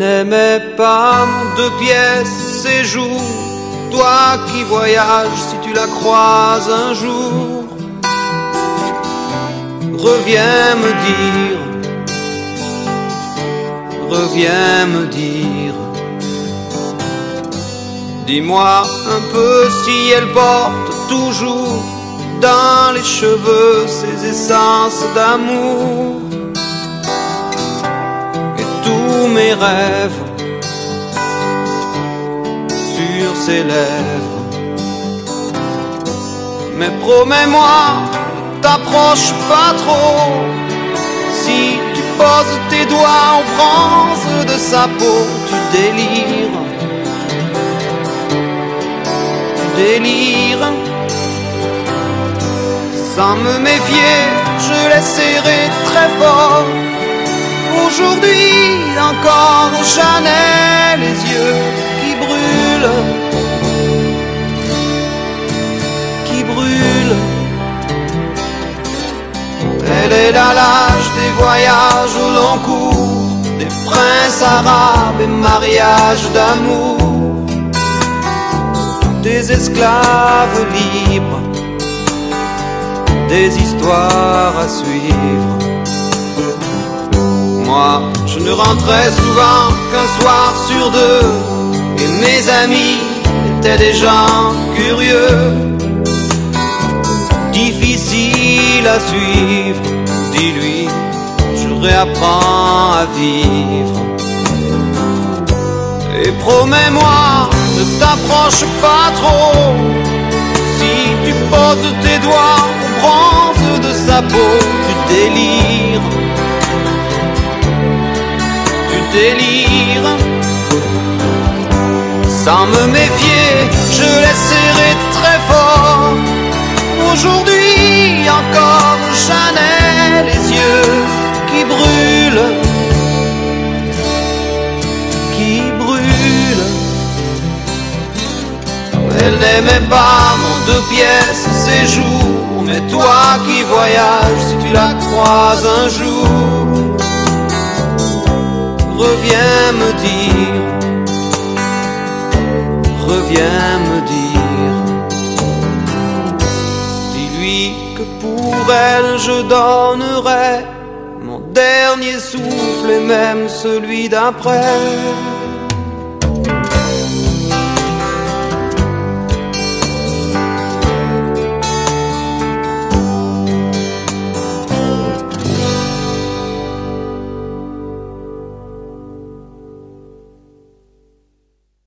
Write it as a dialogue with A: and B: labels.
A: n'aimais pas mon 2 pièces séjour. Toi qui voyages, si tu la croises un jour, reviens me dire, reviens me dire. Dis-moi un peu si elle porte toujours dans les cheveux ces essences d'amour. Et tous mes rêves sur ses lèvres. Mais promets-moi, ne t'approche pas trop. Si tu poses tes doigts en France de sa peau, tu délires. Tu délires. Sans me méfier, je l'essaierai très fort. Aujourd'hui encore, j'en ai les yeux qui brûlent, qui brûlent. Elle est à l'âge des voyages au long cours, des princes arabes et mariages d'amour, des esclaves libres, des histoires à suivre. Moi, je ne rentrais souvent qu'un soir sur 2, et mes amis étaient des gens curieux, difficiles à suivre. Dis-lui, je réapprends à vivre. Et promets-moi, ne t'approche pas trop. Si tu poses tes doigts au bronze de sa peau, tu délires. Tu délires. Sans me méfier, je l'essaierai très fort. Aujourd'hui encore, j'en ai les yeux qui brûlent, qui brûlent. Elle n'aimait pas mon 2 pièces séjour, mais toi qui voyages, si tu la croises un jour, reviens me dire, reviens me dire. Dis-lui que pour elle je donnerai mon dernier souffle et même celui d'après.